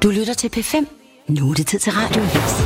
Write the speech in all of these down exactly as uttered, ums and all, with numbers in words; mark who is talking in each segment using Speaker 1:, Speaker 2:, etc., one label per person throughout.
Speaker 1: Du lytter til P fem. Nu er det tid til Radioavis.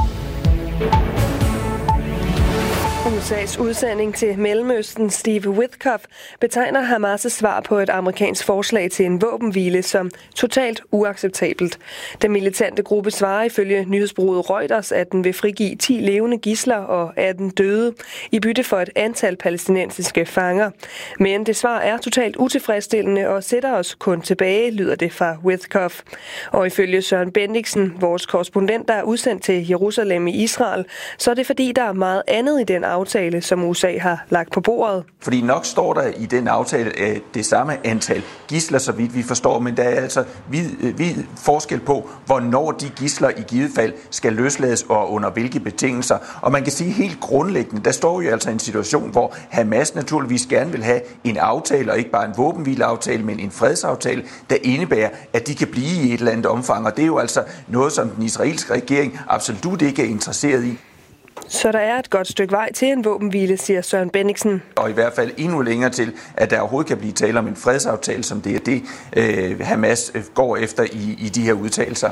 Speaker 2: U S A's udsending til Mellemøsten, Steve Witkoff, betegner Hamas' svar på et amerikansk forslag til en våbenhvile som totalt uacceptabelt. Den militante gruppe svarer ifølge nyhedsbureauet Reuters, at den vil frigive ti levende gidsler og atten døde i bytte for et antal palæstinensiske fanger. Men det svar er totalt utilfredsstillende og sætter os kun tilbage, lyder det fra Witkoff. Og ifølge Søren Bendiksen, vores korrespondent, der er udsendt til Jerusalem i Israel, så er det fordi, der er meget andet i den aftale, som U S A har lagt på bordet.
Speaker 3: Fordi nok står der i den aftale det samme antal gidsler, så vidt vi forstår, men der er altså vid, vid forskel på, hvornår de gidsler i givet fald skal løslades og under hvilke betingelser. Og man kan sige helt grundlæggende, der står jo altså en situation, hvor Hamas naturligvis gerne vil have en aftale, og ikke bare en våbenhvileaftale, men en fredsaftale, der indebærer, at de kan blive i et eller andet omfang. Og det er jo altså noget, som den israelske regering absolut ikke er interesseret i.
Speaker 2: Så der er et godt stykke vej til en våbenhvile, siger Søren Bendiksen.
Speaker 3: Og i hvert fald endnu længere til, at der overhovedet kan blive tale om en fredsaftale, som det er det, øh, Hamas går efter i, i de her udtalelser.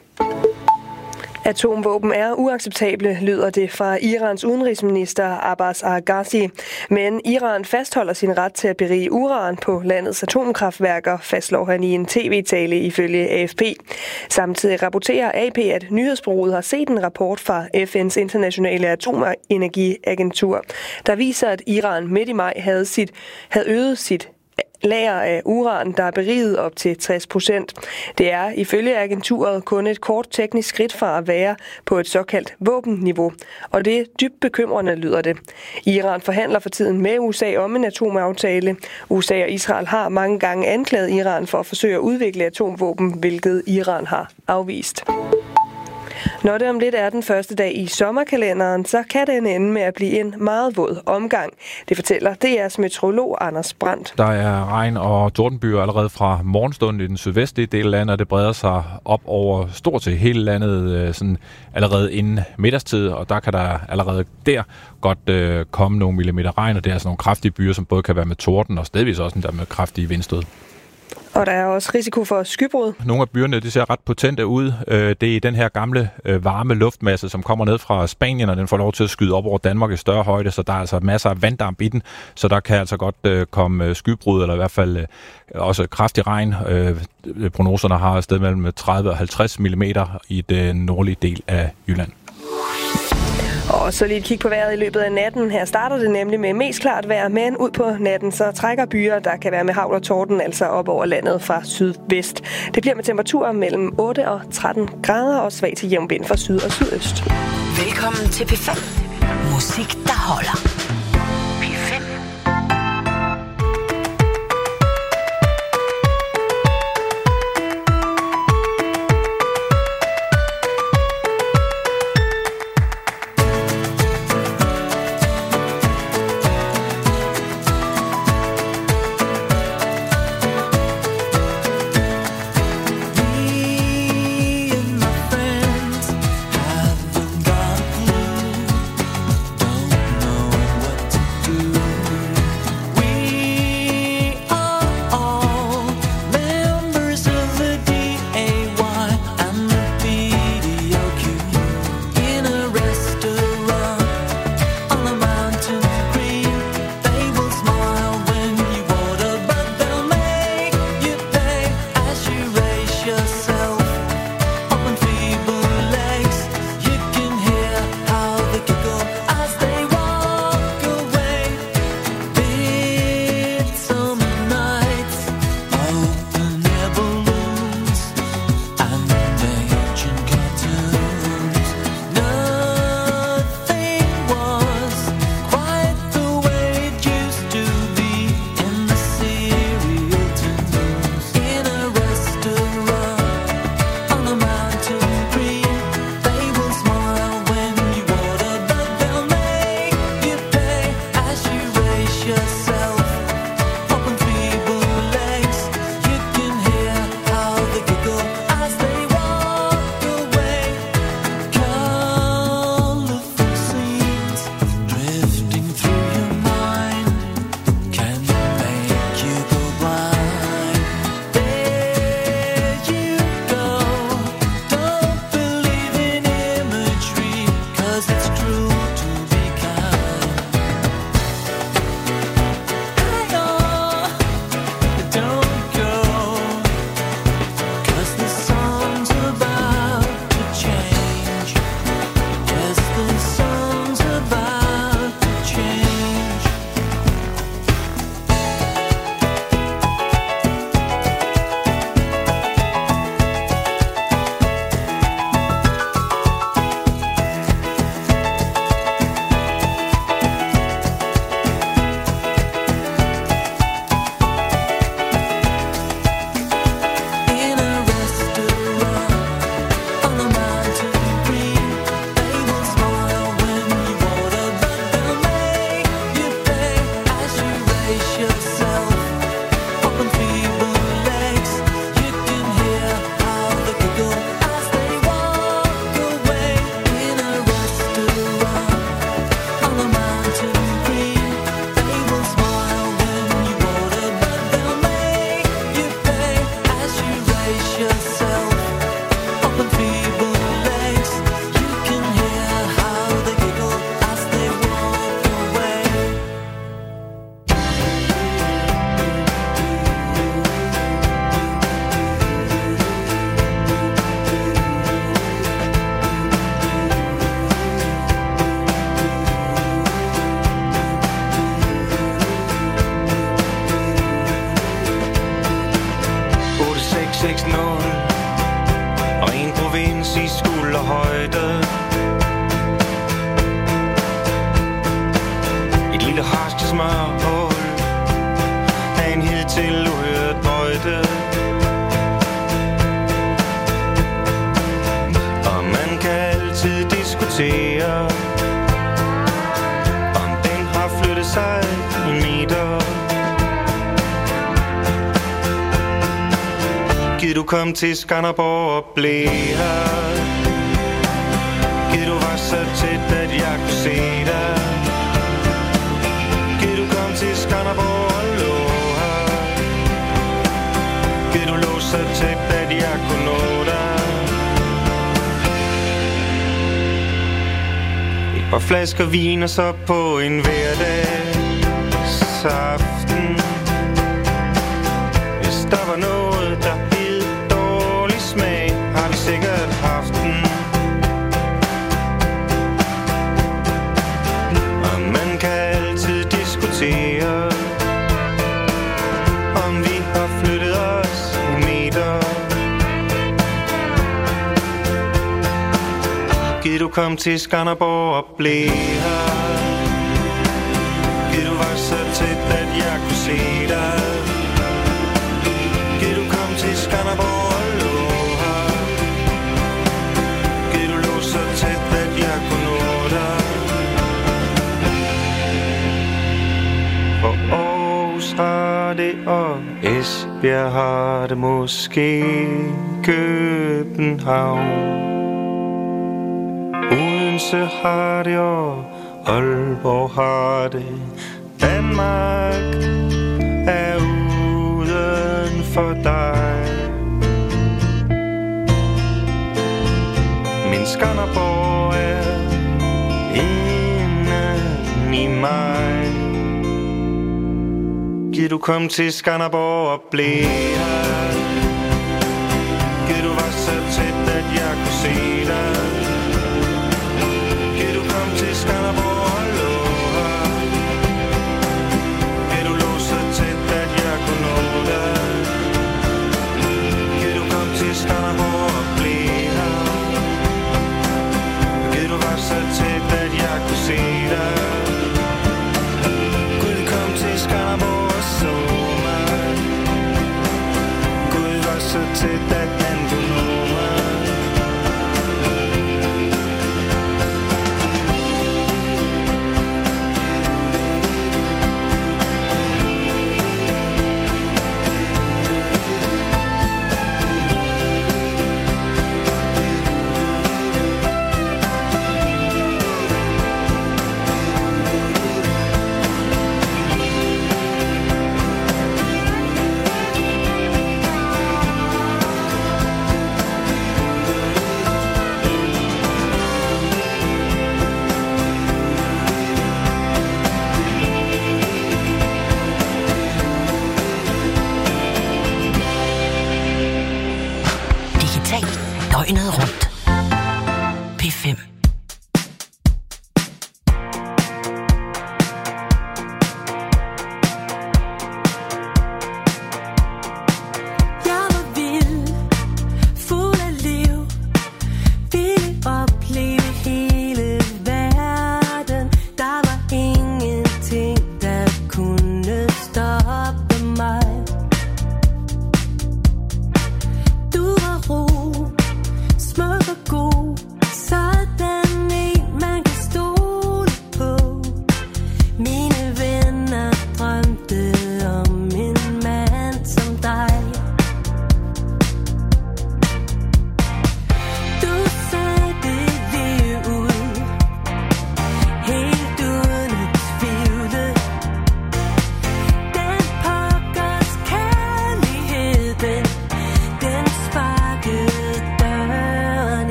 Speaker 2: Atomvåben er uacceptable, lyder det fra Irans udenrigsminister Abbas Arghazi. Men Iran fastholder sin ret til at berige uran på landets atomkraftværker, fastslår han i en tv-tale ifølge A F P. Samtidig rapporterer A P, at nyhedsbureauet har set en rapport fra F N's internationale atomenergiagentur, der viser, at Iran midt i maj havde, sit, havde øget sit lager af uran, der er beriget op til tres procent. Det er ifølge agenturet kun et kort teknisk skridt fra at være på et såkaldt våbenniveau, og det er dybt bekymrende, lyder det. Iran forhandler for tiden med U S A om en atomaftale. U S A og Israel har mange gange anklaget Iran for at forsøge at udvikle atomvåben, hvilket Iran har afvist. Når det om lidt er den første dag i sommerkalenderen, så kan den ende med at blive en meget våd omgang. Det fortæller D R's meteorolog Anders Brandt.
Speaker 4: Der er regn og tordenbyer allerede fra morgenstunden i den sydvestlige del af landet, og det breder sig op over stort set hele landet sådan allerede inden middagstid, og der kan der allerede der godt øh, komme nogle millimeter regn, og det er sådan nogle kraftige byer, som både kan være med torden og stedvis også der med kraftige vindstød.
Speaker 2: Og der er også risiko for skybrud.
Speaker 4: Nogle af byerne, de ser ret potente ud. Det er den her gamle varme luftmasse, som kommer ned fra Spanien, og den får lov til at skyde op over Danmark i større højde, så der er altså masser af vanddamp i den, så der kan altså godt komme skybrud, eller i hvert fald også kraftig regn. Prognoserne har et sted mellem tredive og halvtreds millimeter i den nordlige del af Jylland.
Speaker 2: Og så lige et kig på vejret i løbet af natten. Her starter det nemlig med mest klart vejr, men ud på natten så trækker byer, der kan være med hagl og torden, altså op over landet fra sydvest. Det bliver med temperaturer mellem otte og tretten grader og svag til jævn vind fra syd og sydøst.
Speaker 1: Velkommen til P fem. Musik, der holder.
Speaker 5: Don't know raise yourself up on feeble legs, you can hear how they giggle as they walk away in a restaurant on a mountain green. They will smile when you order, but they'll make you pay as you raise yourself up on feeble legs. You can hear how they giggle as they walk away.
Speaker 6: otte seks seks nul og en provins i skulderhøjde. Et lille harske smørhul af en hidtil uhørt højde. Og man kan altid diskutere, om den har flyttet sig en meter. Giv du kom til Skanderborg og blev her. Giv du var så tæt, at jeg kunne se dig. Giv du kom til Skanderborg og lå her. Giv du lå så tæt, at jeg kunne nå dig. Et par flasker vin og så på en hverdagsaften. Hvis der var noget, der hed dårlig smag, har vi sikkert haft den. Og man kan altid diskutere, om vi har flyttet os en meter. Giv du kom til Skanderborg og blev her. Giv du var så tæt, at jeg kunne se dig. Giv du kom til Skanderborg og lå her. Giv du lå så tæt, at jeg kunne nå dig. For Aarhus har det, og Esbjerg har det, måske København. Odense har det, og Aalborg har det. Danmark er uden for dig. Min Skanderborg er inden i mig. Giv du kom til Skanderborg og blev her. Giv du var så tæt, at jeg kunne se dig. Giv du kom til Skanderborg og lå her. Giv du lå så tæt, at jeg kunne nå dig. Giv du kom til Skanderborg og blev her. Giv du var så tæt, at jeg kunne se dig. Gud kom til Skanderborg og så mig. Gud var så tæt, at han kunne nå mig.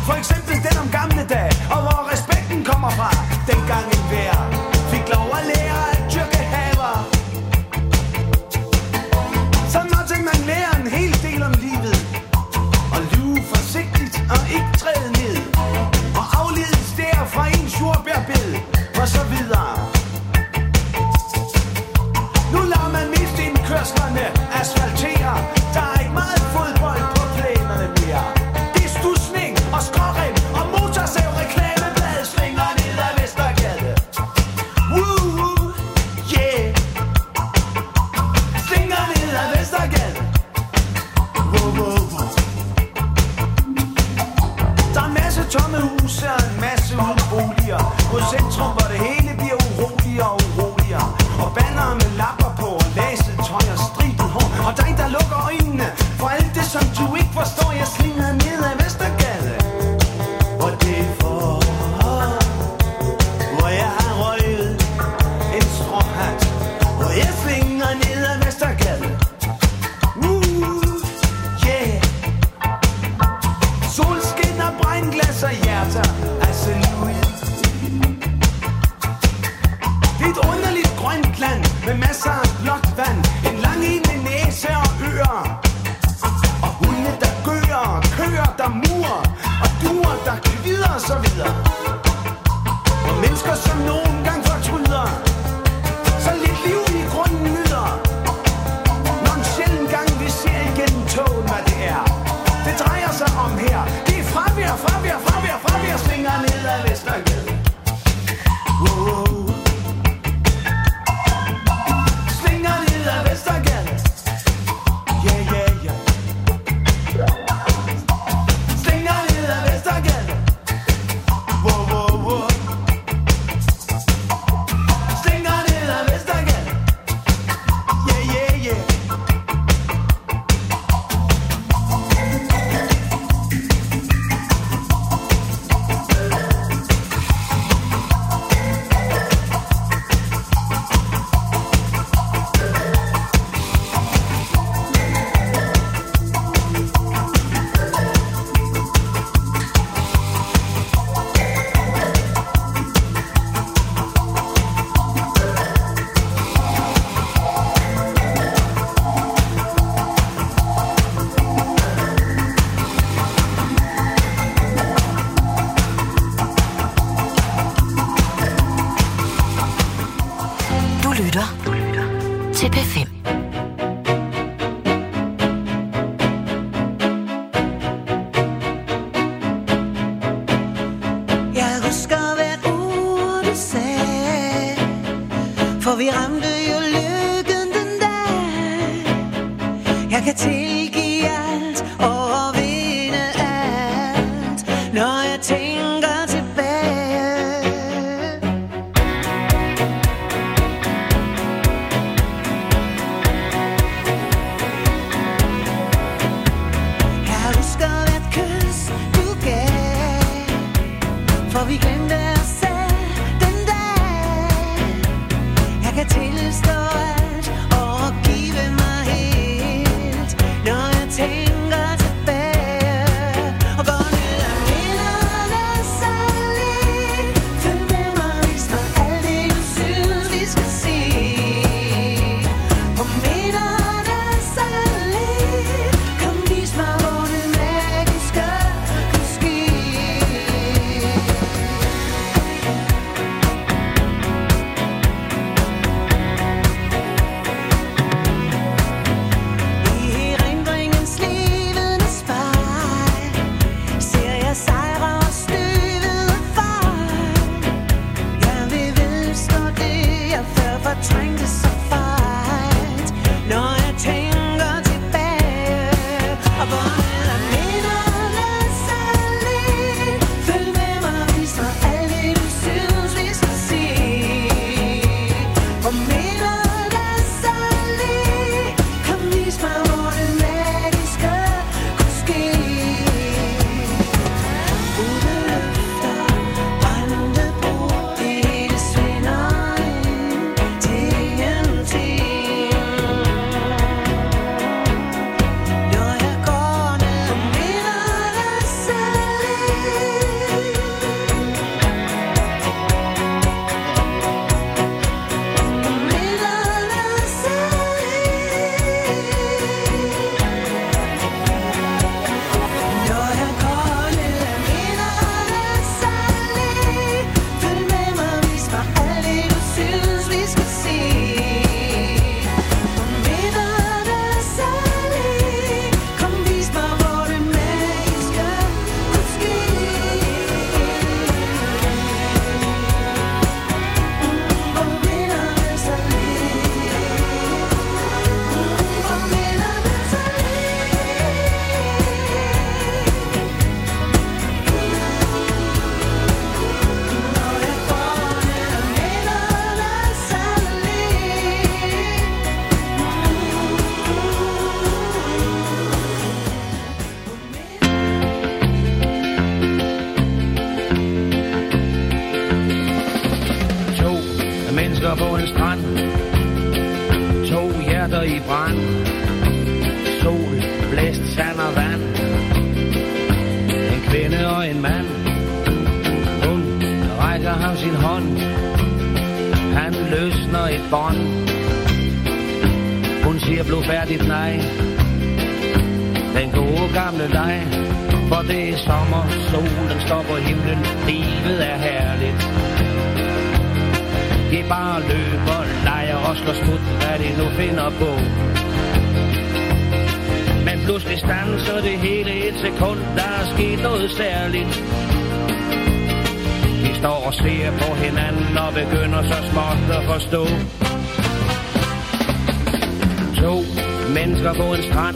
Speaker 7: For eksempel den om gamle dage, og hvor respekten kommer fra. Dengang en hver fik lov at lære at dyrke haver, så måtte man lære en hel del om livet, og lyve forsigtigt og ikke træde ned, og afledes der fra ens jordbærbed, og så videre. Nu lader man mest indkørslerne asfaltere. Der er ikke meget fodbold på plænerne mere. Det er stusning og skrårem og motorsav reklameblad svinger ned ad Vestergade. Woo, yeah. Svinger ned ad Vestergade. Wow, wow, wow. Der er en masse tomme huse og en masse udboliger mod centrum, hvor det hele bliver uroligere og uroligere. Og bannere med lapper på og laset tøj og stribet hår. Og der er en, der lukker øjnene for alt det, som du ikke forstår. Jeg slinger ned ad Vestergade, og det er for, hvor jeg har røget en stråhat, og jeg slinger ned ad Vestergade. Uh, yeah. Solskin og brændglas og hjerter, absolut. Det er et underligt grønt land med masser af blåt vand, en lang en med næse og ører, og hunde der gør, og køer der murer, og duer der kvider og så videre. Og mennesker som nogen gang fortryder, så lidt liv i grunden nyder, når en sjælden gang vi ser igen togen, hvad det er. Det drejer sig om her, det er fravær, fravær, fravær, fravær, svinger ned ad Vestergade. Wow. Vestergade. Yeah, yeah, yeah. Slinger ned ad Vestergade. Wow, wow, wow. Slinger ned ad Vestergade. Yeah, yeah, yeah.
Speaker 1: til P fem.
Speaker 8: Jeg husker hvert ord du sagde, for vi ramte jo lykken den dag. Jeg kan tilgive alt og overvinde alt, når jeg tænker tilbage. Jeg husker hvert kys du gav, for vi glemte os selv den dag. Jeg kan til
Speaker 9: og en mand. Hun rækker ham sin hånd. Han løsner et bånd. Hun siger blodfærdigt nej. Den gode gamle leg. For det er sommer, solen står på himlen. Livet er herligt. De bare løber, leger og slår skud, hvad de nu finder på. Men pludselig standser det hele et sekund. Der er sket noget særligt. Vi står og ser på hinanden og begynder så småt at forstå. To mennesker på en strand.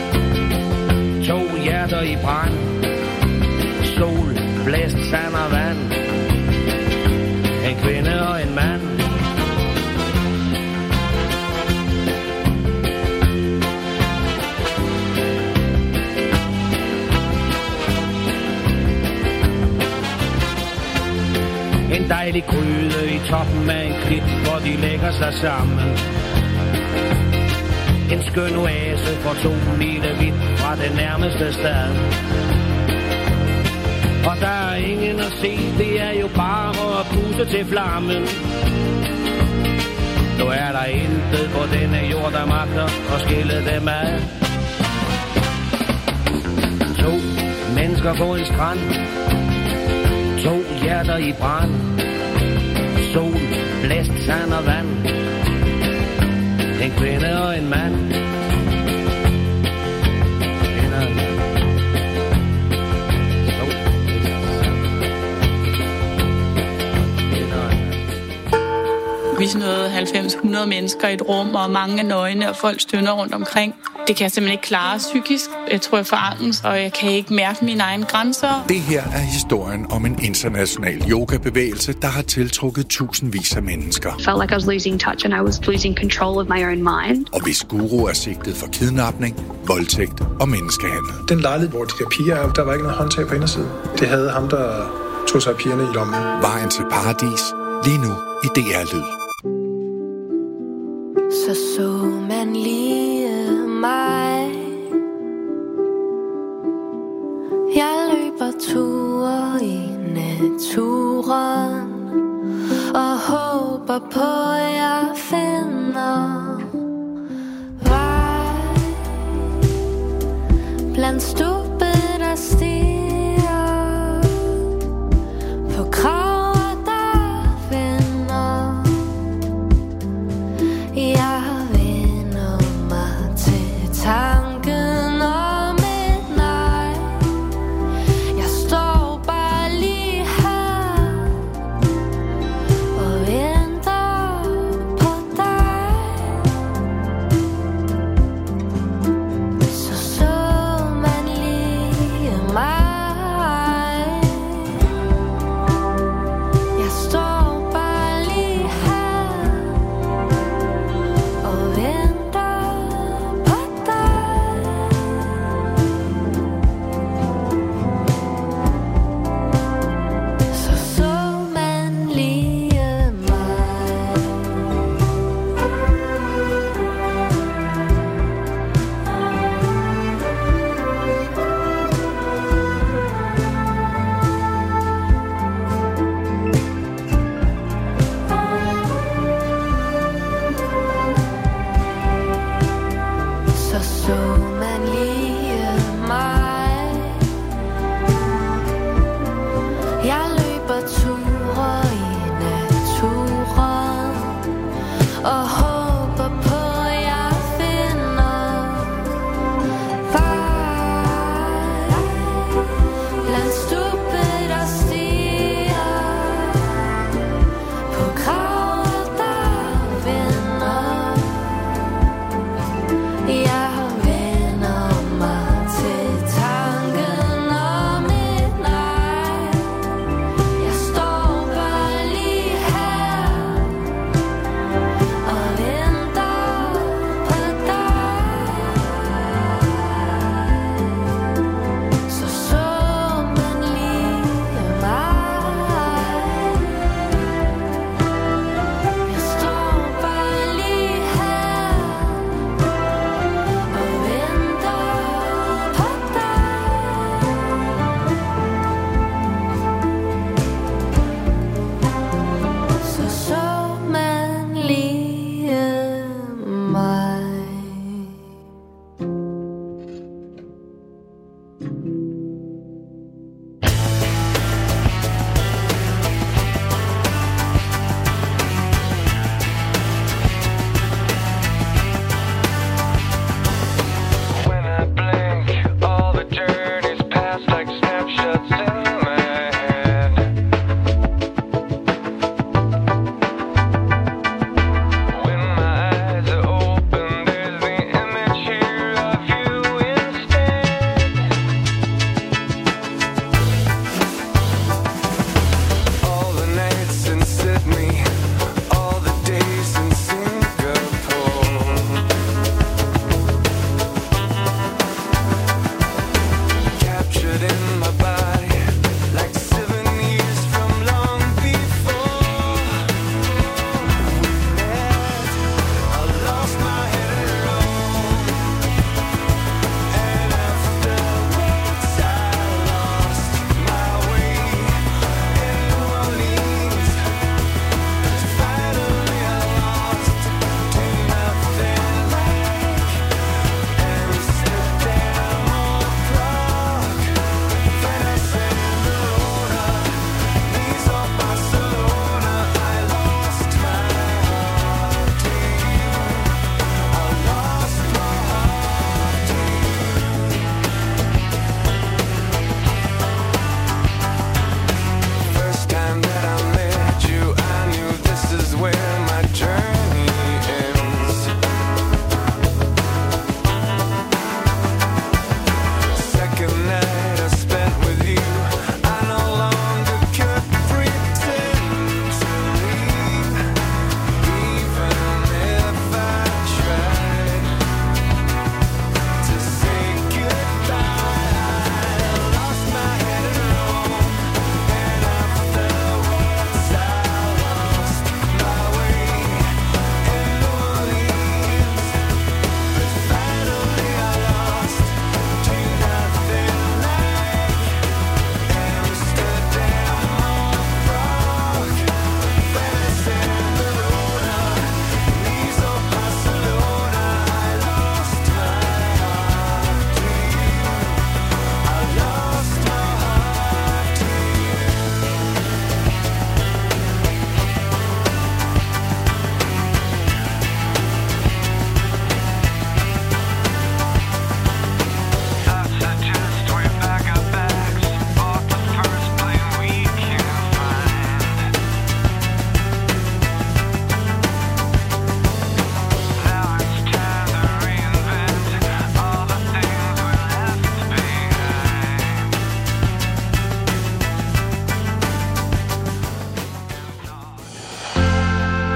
Speaker 9: To hjerter i brand. Sol, blæst, sand og vand. En kvinde og en mand. En dejlig gryde i toppen af en klit, hvor de lægger sig sammen. En skøn oase for to lille vidt fra det nærmeste sted. Og der er ingen at se, det er jo bare at puste til flammen. Nu er der intet på denne jord, der magter at skille dem ad. To mennesker på en strand. To hjerter i brand. Sol, blæst, sand og vand. En kvinde og en mand.
Speaker 10: Vi er sådan noget halvfems hundrede mennesker i et rum, og mange er nøgne, og folk stønner rundt omkring. Det kan jeg simpelthen ikke klare psykisk. Jeg tror, jeg får angst, og jeg kan ikke mærke mine egne grænser.
Speaker 11: Det her er historien om en international yogabevægelse, der har tiltrukket tusindvis af mennesker.
Speaker 12: I felt like I was losing touch, and I was losing control of my own mind.
Speaker 11: Og hvis guru er sigtet for kidnapning, voldtægt og menneskehandel.
Speaker 13: Den lejlighed, hvor de der piger er, der var ikke noget håndtag på indersiden. Det havde ham, der tog sig af pigerne i lommen.
Speaker 11: Vejen til paradis, lige nu i D R-lyd.
Speaker 8: Så så man lige mig. Jeg løber ture i naturen og håber på, at jeg finder vej blandt stubbe, der stiger på krav. Tanken om et nej. Jeg står bare lige her og venter på dig. Så så man lige mig. Jeg står bare lige her og venter.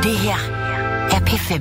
Speaker 1: Det her er P fem.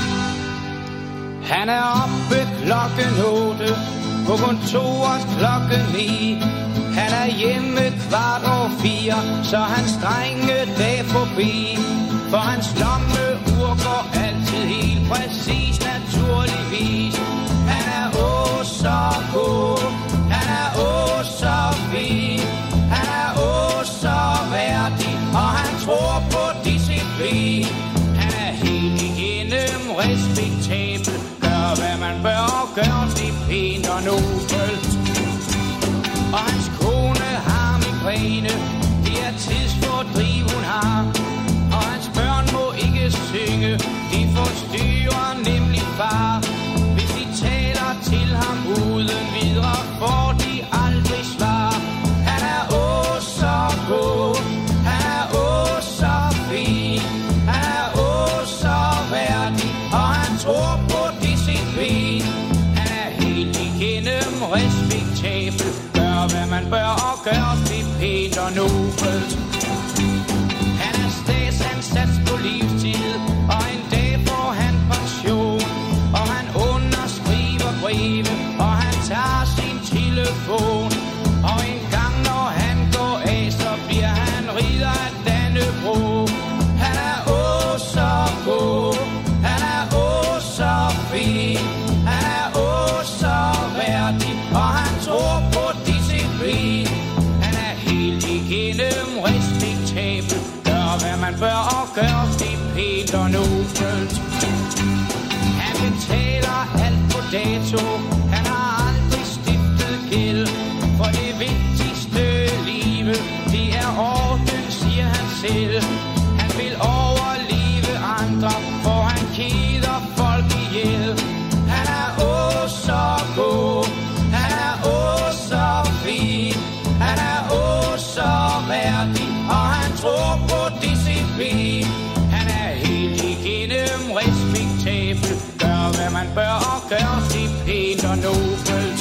Speaker 9: Han er oppe klokken otte, på kontoret klokken ni. Han er hjemme kvart over fire, så hans drenge dag forbi. For hans lommeur går altid helt præcis, naturligvis. Han er åh så god, han er åh så fin. Han er åh så værdig, og han tror på disciplin. Han er helt igennem respektabel, gør hvad man bør og gør det pænt og nobelt. Og hans kone har migræne, det er tidsfordriv hun har. Og hans børn må ikke synge, de forstyrrer nemlig far. Hvis de taler til ham uden videre, får de aldrig svar. Han er åh så god, han er åh så fin. Han er åh så værdig, og han tror på disciplin. Han er helt igennem respektabel, gør hvad man bør og gør det pænt og nobelt. Han er statsansat på livstid, og en dag får han pension. Og han underskriver breve, og han tager sin telefon. Og en gang når han går af, så bliver han ridder af Dannebrog. Han er åh så god, han er åh så fin. Han er åh så værdig, og han tror på disciplin. Han er helt igennem respektabel, gør hvad man bør og gør det pænt og nobelt. Han betaler alt på dato, han har aldrig stiftet gæld. For det vigtigste livet, det er orden, siger han selv. Han vil overleve andre, for han keder folk ihjel. Han er åh så god, han er åh så fin. Han er åh så værdig, og han tror på disciplin. Han er helt igennem respektabel, gør hvad man bør og gør det pænt og nobelt.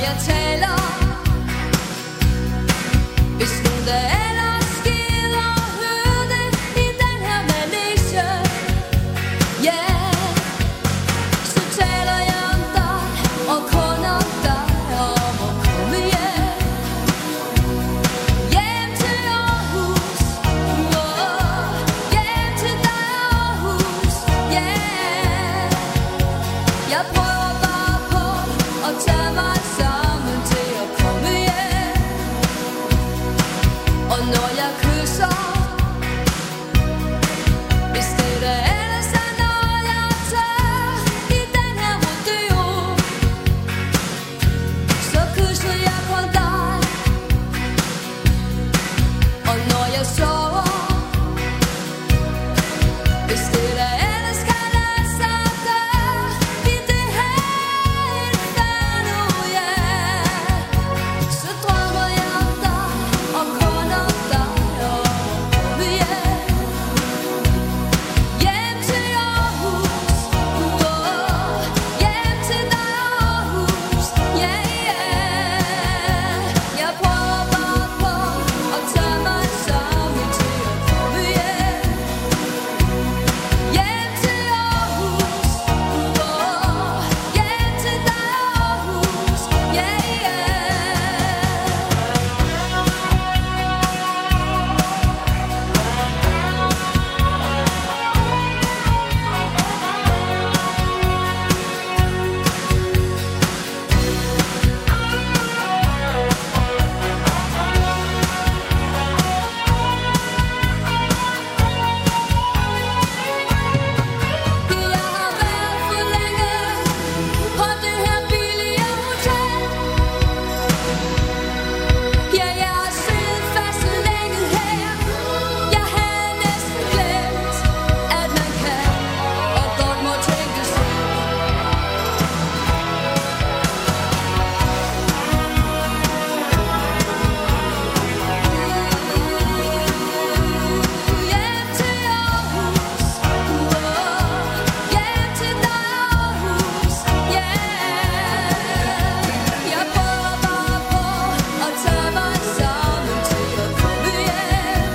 Speaker 14: jeg taler. Hvis nu der ellers skider og hører det i den her manege, ja, så taler jeg om dig og kun om dig, om at komme hjem. Hjem til Aarhus, oh, hjem til dig Aarhus, ja. Jeg prøver bare på at tage mig sammen til at komme hjem. Og når jeg kysser, hvis det der ellers er noget jeg tør i den her rodeo, så kysser jeg på dig. Og når jeg sover, hvis det der ellers kan lade sig gøre i det her inferno, ja, så drømmer jeg om dig og kun om dig og komme hjem. Hjem til Aarhus, oh, hjem til dig Aarhus, ja, ja. Jeg prøver bare på at tage mig sammen til at komme hjem. Hjem til Aarhus, oh, hjem til dig Aarhus, ja, ja. Jeg har været for længe på det her billige hotel. Ja, jeg har siddet fast så længe her. Jeg havde næsten glemt, at man kan og godt må tænke sig. Hjem til Aarhus, oh, hjem til dig Aarhus, ja. Jeg prøver bare på at tage mig sammen til at komme hjem.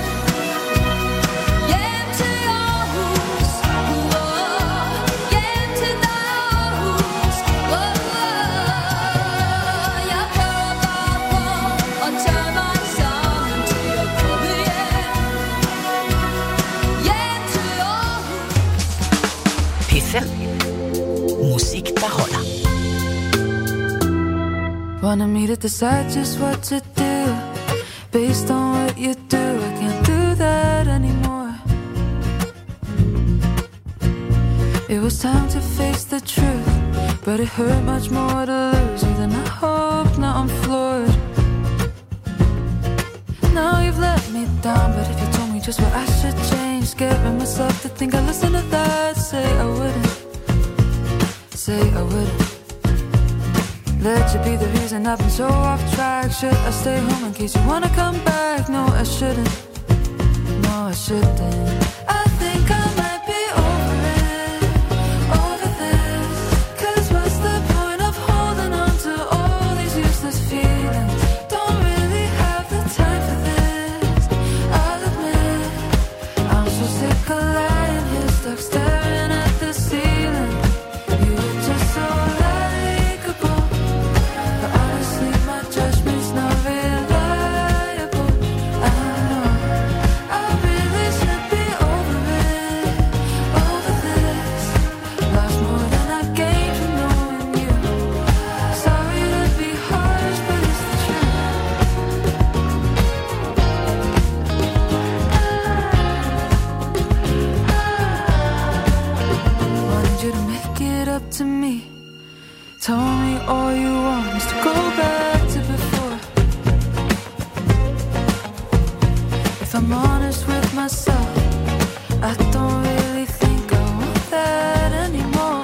Speaker 14: Hjem til Aarhus, oh, hjem til dig Aarhus, oh. Jeg prøver bare på at tage mig sammen til at komme hjem. Hjem til Aarhus.
Speaker 1: P fem. Musik, der holder.
Speaker 15: Wanted me to decide just what to do based on what you do. I can't do that anymore. It was time to face the truth, but it hurt much more to lose you than I hoped. Now I'm floored. Now you've let me down, but if you told me just what I should change, scaring myself to think I listen to that. Say I wouldn't, say I wouldn't. Let you be the reason I've been so off track. Should I stay home in case you wanna come back? No, I shouldn't, no, I shouldn't. I think I might be over it, over this. Cause what's the point of holding on to all these useless feelings? Don't really have the time for this, I'll admit. I'm so sick of lying here, stuck staring at the ceiling. You were just so likable, but honestly my judgment's not reliable. I know I really should be over it, over this. Lost more than I gained from knowing you. Sorry to be harsh, but it's the truth. Wanted you to make it up to me. Told me all you want is to go back to before. If I'm honest with myself, I don't really think I want that anymore.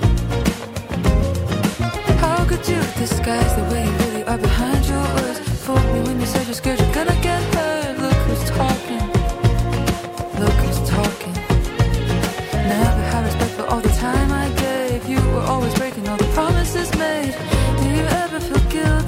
Speaker 15: How could you disguise the way you really are behind your words? Fool me when you said you're scared you're gonna get hurt. Look who's talking, look who's talking. Never had respect for all the time I gave. You were always breaking all the promises made. Do you ever feel guilty?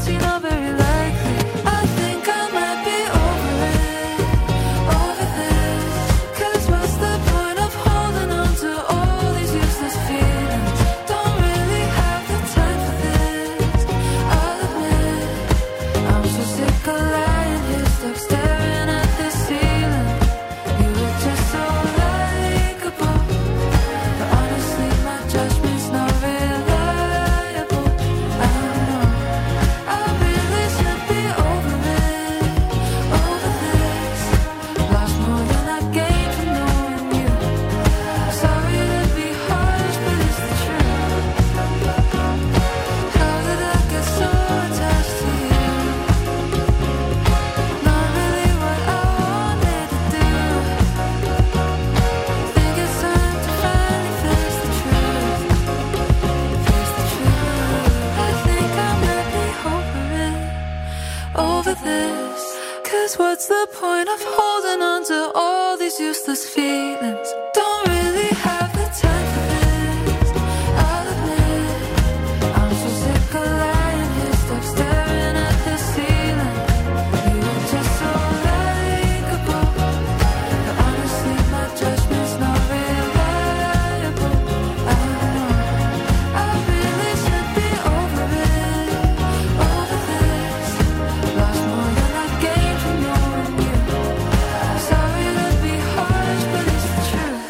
Speaker 15: Cause what's the point of holding on to all these useless feelings? Don't really have the time for this, I'll admit. I'm so sick of lying here, stuck staring at the ceiling. You were just so likable, but honestly my judgment's not reliable. I know I really should be over it, over this. Lost more than I gained from knowing you. Sorry to be harsh, but it's the truth.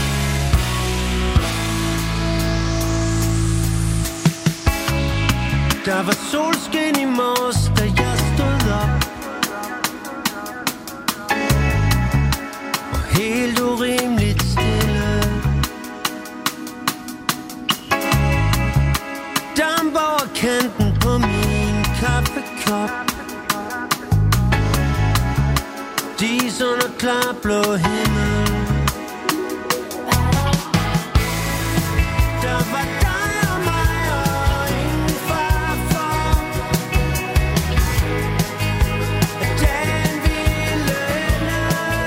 Speaker 16: Der var solskin i morges, da jeg stod op, og helt urimeligt stille. Damp over kanten på min kaffekop, dis under klar blå himmel. Der var dig og mig og ingen far for, at dagen ville ende.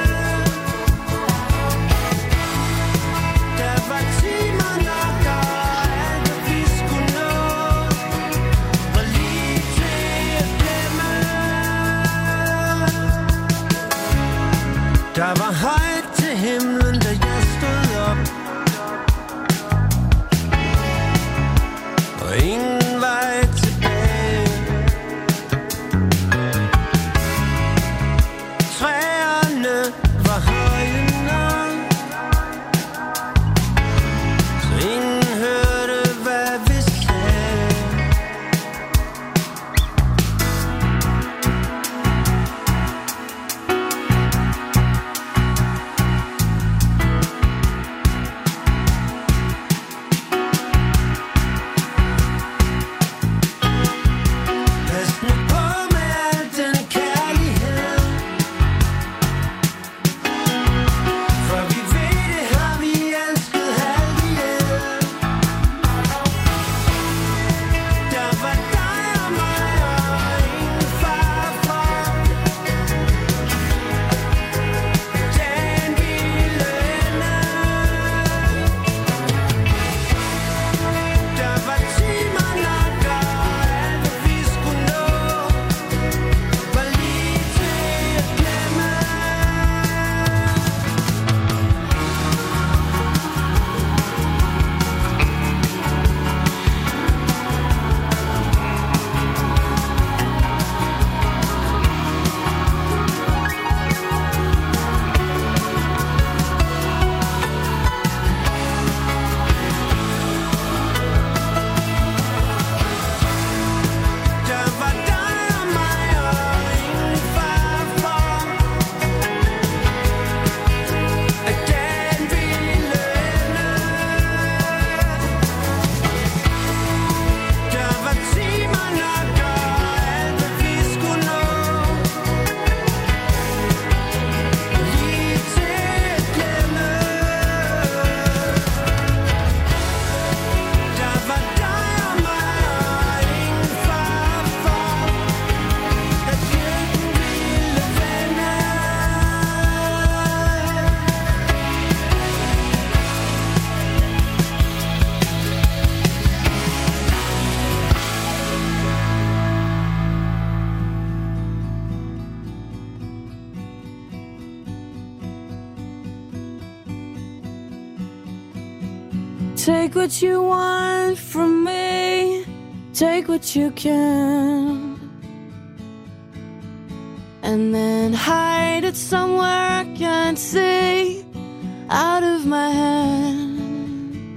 Speaker 16: Der var timer nok, og alt hvad vi skulle nå var lige til at glemme. Der var højt til himlen, da jeg stod op, og ingen vej tilbage. Træerne var høje nok, så ingen hørte, hvad vi sagde. Pas nu på med al den kærlighed, for vi ved, det har vi elsket halvt ihjel. Der var dig og mig og ingen far for, dagen ville ende. Der var timer nok, og alt hvad vi skulle nå var lige til at glemme. Der var dig og mig og ingen far for, at dagen ville ende. Der var timer nok, og alt hvad vi skulle nå lige til at glemme. Der var dig og mig og ingen far for, at lykken ville vende.
Speaker 14: Take what you want from me, take what you can, and then hide it somewhere I can't see, out of my hands.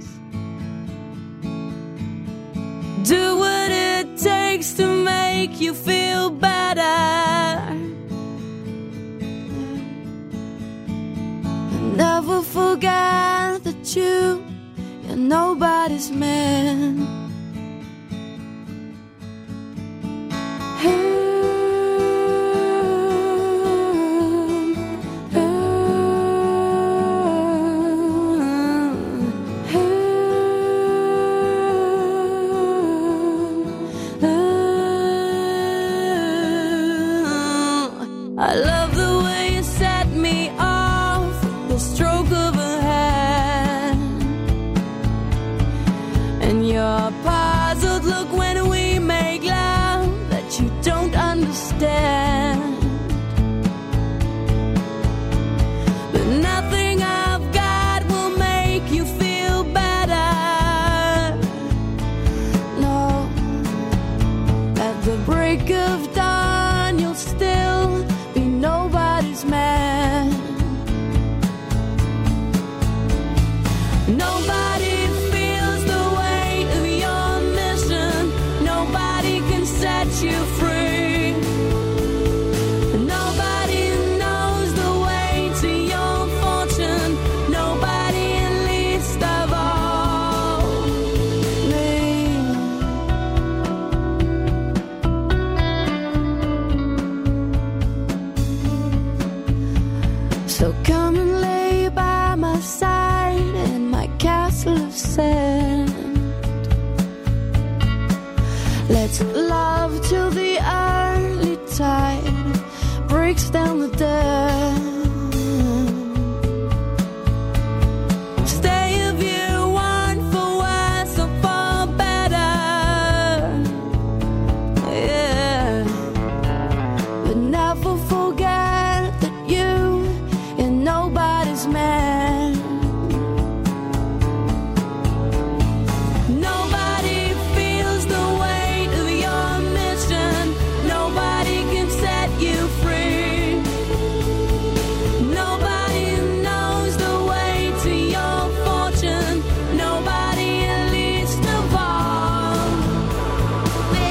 Speaker 14: Do what it takes to make you feel better. Never forget that you, you're nobody's man.
Speaker 15: I love
Speaker 14: break of dawn, you'll still be nobody's man. Nobody feels the weight of your mission. Nobody can set you free. Nobody knows the way to your fortune. Nobody, least of all me. So come and lay by my side in my castle of sand. Let's love till the early tide breaks down the dam. Stay if you want, for worse or for better. Yeah. But never forget that you, you're nobody's man. Nobody feels the weight of your mission. Nobody can set you free. Nobody knows the way to your fortune. Nobody, least of all me.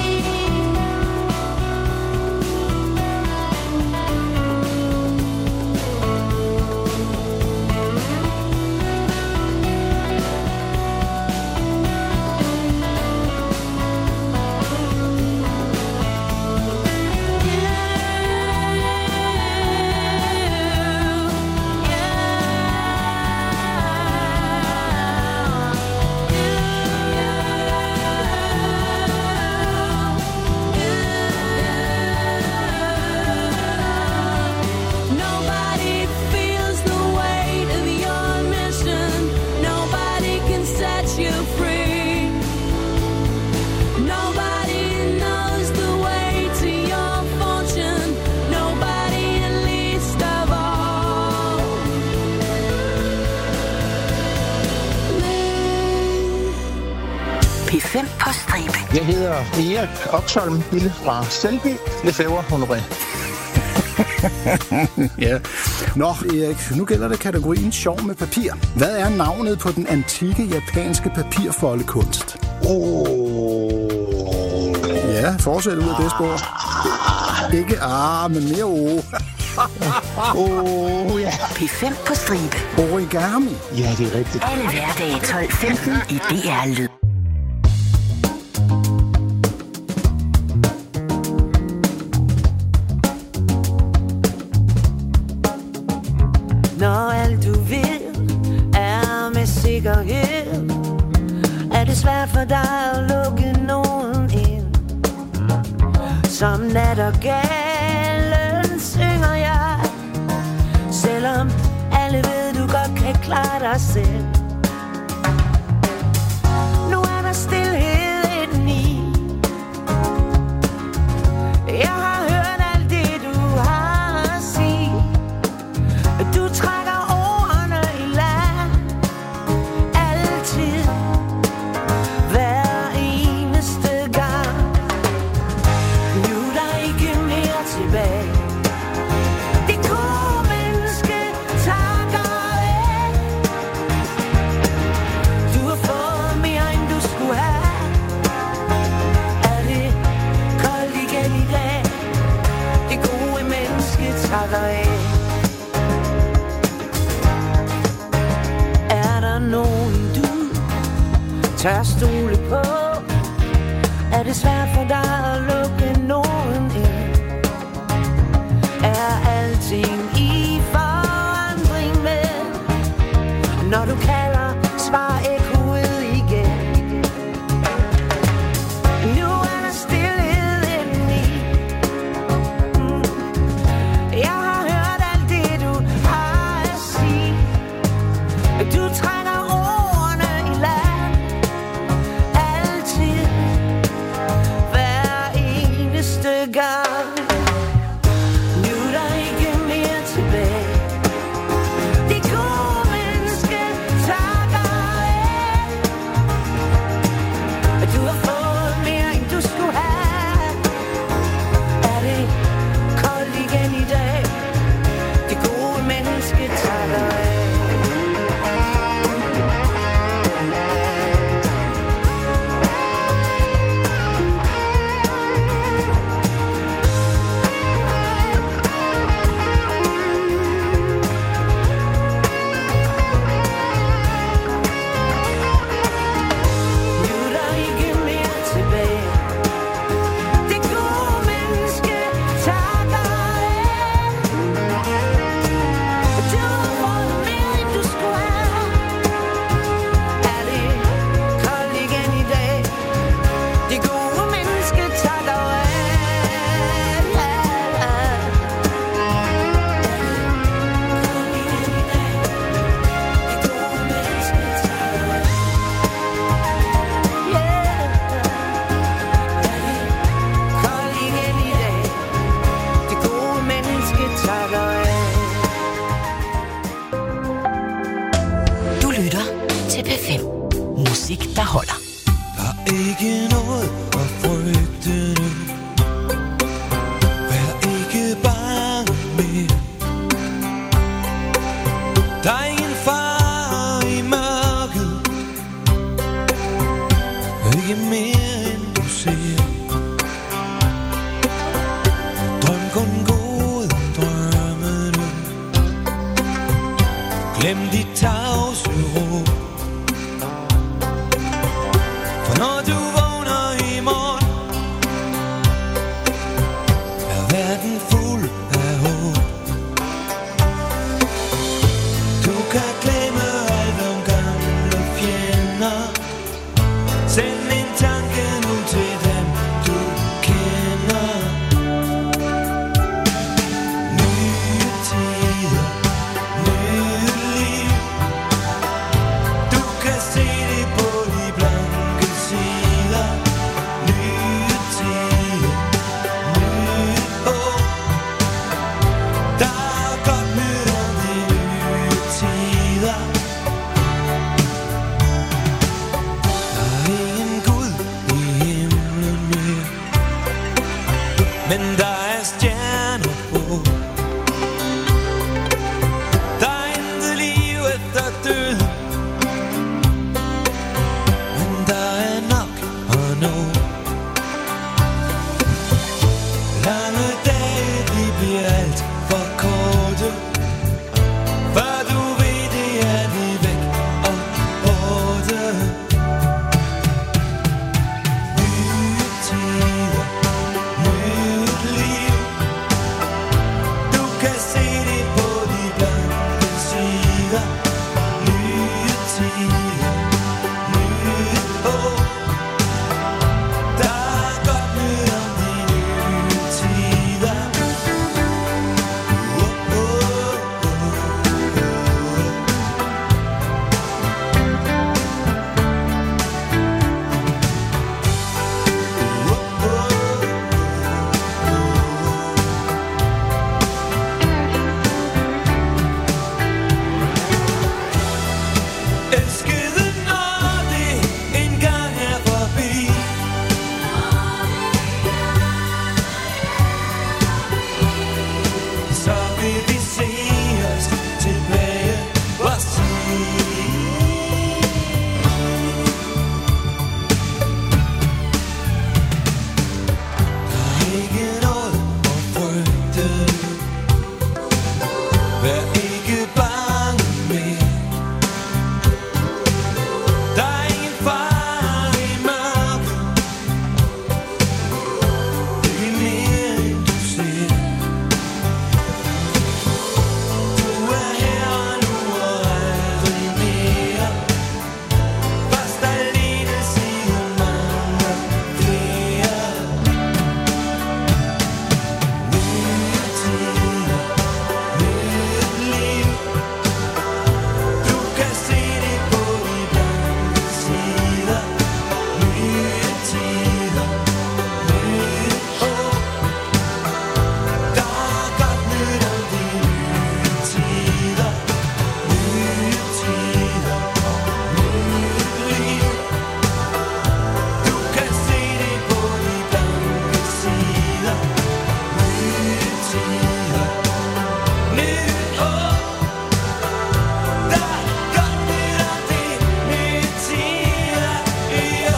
Speaker 14: Nobody feels the weight of your mission. Nobody can set you free. Nobody knows the way to your fortune. Nobody, least of all me.
Speaker 1: P fem på stribe.
Speaker 17: Jeg hedder Erik Oksholm, Lille fra Selby. Lefebvre, honoré.
Speaker 18: Ja. Nå, Erik, nu gælder det kategorien sjov med papir. Hvad er navnet på den antikke japanske papirfoldekunst?
Speaker 17: Oh.
Speaker 18: Ja, fortsæt ud af det spor. Ikke ah, men mere o.
Speaker 17: Oh, ja.
Speaker 1: P fem på stribe.
Speaker 18: Origami.
Speaker 17: Ja, det er rigtigt.
Speaker 1: Alle hverdage tolv femten i D R Lyd.
Speaker 8: Når alt du vil er med sikkerhed, er det svært for dig at lukke nogen ind. Som nat og galen synger jeg, selvom alle ved du godt kan klare dig selv. Nu er der stilhed indeni. Jeg har hørt alt det du har at sige. Du trækker ordene i land. Altid. Hver eneste gang. Nu er der ikke mere tilbage. Det gode menneske takker af. Du har fået mere end du skulle have.
Speaker 16: ikke noget at frygte nu. Vær ikke bange mere. Der er ingen far i mørket, ikke mere end du ser. Drøm kun gode drømme nu. Glem dit tavse råb. For når du vågner i morgen, er verden fuld af håb. Du kan glemme alt om gamle fjender. Send en tanke nu til dem du kender. Nye tider, nyt liv. Du kan se det på de blanke sider. Nye tider, nyt håb. Der er godt nyt om de nye tider. Der er ingen Gud i himlen mere, men der er stjerner på. Der er intet liv efter døden, men der er nok at nå. Lange dage, de bliver alt for korte, før du ved det er de væk og borte. Nye tider, nyt liv. Du kan se det på de blanke sider. Nye tider, nyt håb. Der er godt nyt om de nye tider. Oh, oh, elskede, når det engang er forbi, så vil vi se os tilbage og sige: der er ikke noget at frygte. Vær ikke bange mere. Der er ingen far i mørket, ikke mere end du ser. Du er her og nu og aldrig mere. Først alene, siden mange flere. Nye tider, nyt liv. Du kan se det på de blanke sider. Nye tider, nyt håb. Der er godt nyt om de nye tider. Nye tider, nyt liv. Du kan se det på de blanke sider. Nye tider, nyt håb. Der er godt nyt om de nye tider. Jo.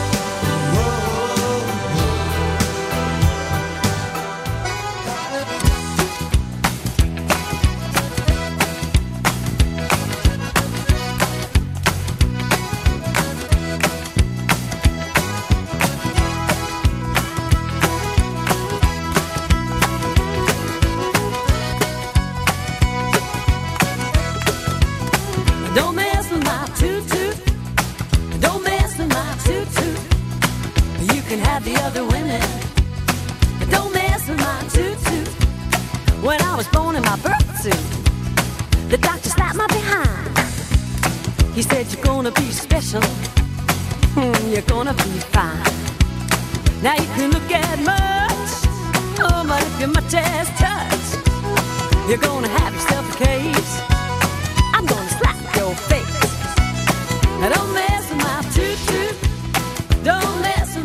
Speaker 8: Don't mess with my toot-toot. Don't mess with my toot-toot. You can have the other women. Don't mess with my toot-toot. When I was born in my birth suit, the doctor slapped my behind. He said, you're gonna be special. Hmm, you're gonna be fine. Now you can look at much. Oh, but if you're much as touch, you're gonna have yourself a case. I'm gonna slap your face. Now don't mess with my toot-toot. Don't mess with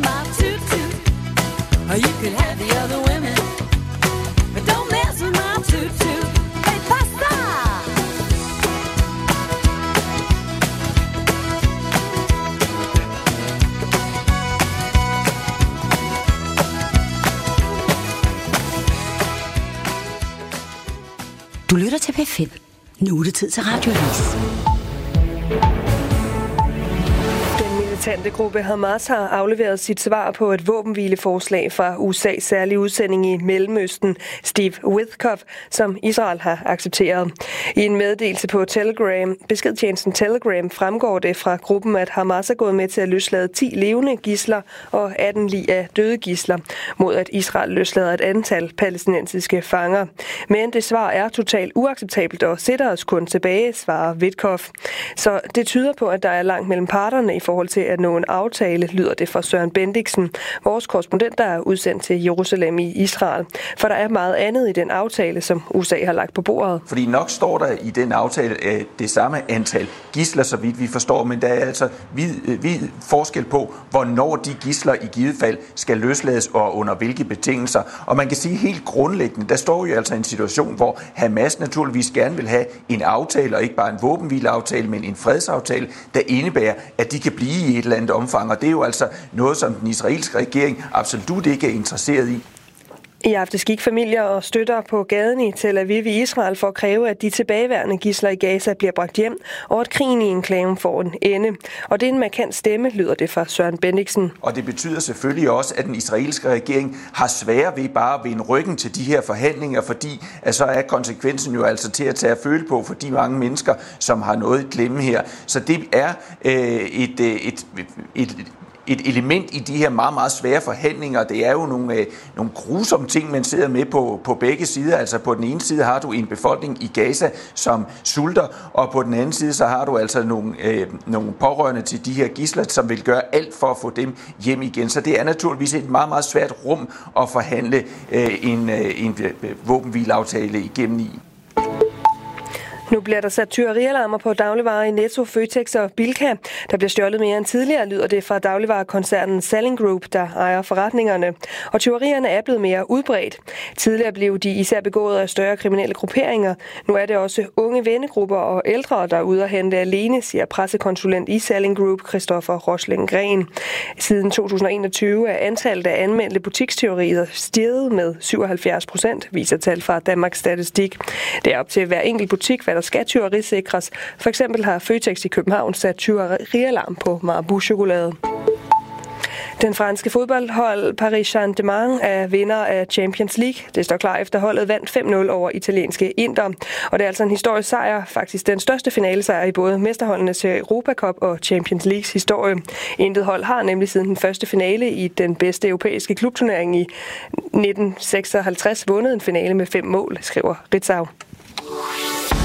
Speaker 14: You could have the other women, but don't mess with my tutu. Hey, pasta!
Speaker 1: Du lytter til P fem. Nu er det tid til Radioavis.
Speaker 2: Den militante gruppe Hamas har afleveret sit svar på et våbenhvileforslag fra U S A's særlige udsending i Mellemøsten, Steve Witkoff, som Israel har accepteret. I en meddelelse på Telegram, beskedtjenesten Telegram, fremgår det fra gruppen, at Hamas er gået med til at løslade ti levende gidsler og atten lig af døde gidsler, mod at Israel løslader et antal palæstinensiske fanger. Men det svar er totalt uacceptabelt og sætter os kun tilbage, svarer Witkoff. Så det tyder på, at der er langt mellem parterne i forhold til at nå en aftale, lyder det fra Søren Bendiksen, vores korrespondent, der er udsendt til Jerusalem i Israel. For der er meget andet i den aftale, som U S A har lagt på bordet.
Speaker 3: Fordi nok står der i den aftale øh, det samme antal gidsler, så vidt vi forstår, men der er altså vid, øh, vid forskel på, hvornår de gidsler i givet fald skal løslades og under hvilke betingelser. Og man kan sige helt grundlæggende, der står jo altså en situation, hvor Hamas naturligvis gerne vil have en aftale, og ikke bare en våbenhvileaftale, men en fredsaftale, der indebærer, at de kan blive i et eller andet omfang. Og det er jo altså noget, som den israelske regering absolut ikke er interesseret i.
Speaker 2: I aftes gik familier og støtter på gaden i Tel Aviv i Israel for at kræve, at de tilbageværende gidsler i Gaza bliver bragt hjem, og at krigen i enklaven får en ende. Og det er en markant stemme, lyder det fra Søren Bendiksen.
Speaker 3: Og det betyder selvfølgelig også, at den israelske regering har svære ved bare at vende ryggen til de her forhandlinger, fordi at så er konsekvensen jo altså til at tage at føle på for de mange mennesker, som har noget i klemme her. Så det er øh, et, et, et, et et element i de her meget, meget svære forhandlinger. Det er jo nogle, øh, nogle grusomme ting, man sidder med på, på begge sider. Altså på den ene side har du en befolkning i Gaza, som sulter, og på den anden side så har du altså nogle, øh, nogle pårørende til de her gidsler, som vil gøre alt for at få dem hjem igen. Så det er naturligvis et meget, meget svært rum at forhandle øh, en, øh, en våbenhvileaftale igennem i.
Speaker 2: Nu bliver der sat tyverialarmer på dagligvarer i Netto, Føtex og Bilka. Der bliver stjålet mere end tidligere, lyder det fra dagligvarekoncernen Salling Group, der ejer forretningerne. Og tyverierne er blevet mere udbredt. Tidligere blev de især begået af større kriminelle grupperinger. Nu er det også unge vennegrupper og ældre, der er ude at hente alene, siger pressekonsulent i Salling Group, Christoffer Rosling Gren. Siden to tusind og enogtyve er antallet af anmeldte butikstyverier steget med syvoghalvfjerds procent, viser tal fra Danmarks Statistik. Det er op til hver enkelt butik, hvad der skal tyverisikres. For eksempel har Føtex i København sat tyverialarm på Marabou-chokolade. Den franske fodboldhold Paris Saint-Germain er vinder af Champions League. Det står klar efter holdet vandt fem nul over italienske Inter. Og det er altså en historisk sejr, faktisk den største finalesejr i både mesterholdenes Europa Cup og Champions Leagues historie. Intet hold har nemlig siden den første finale i den bedste europæiske klubturnering i nitten seksoghalvtreds vundet en finale med fem mål, skriver Ritzau.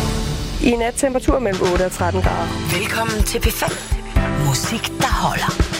Speaker 2: I nat temperatur mellem otte og tretten grader.
Speaker 1: Velkommen til P fem. Musik, der holder.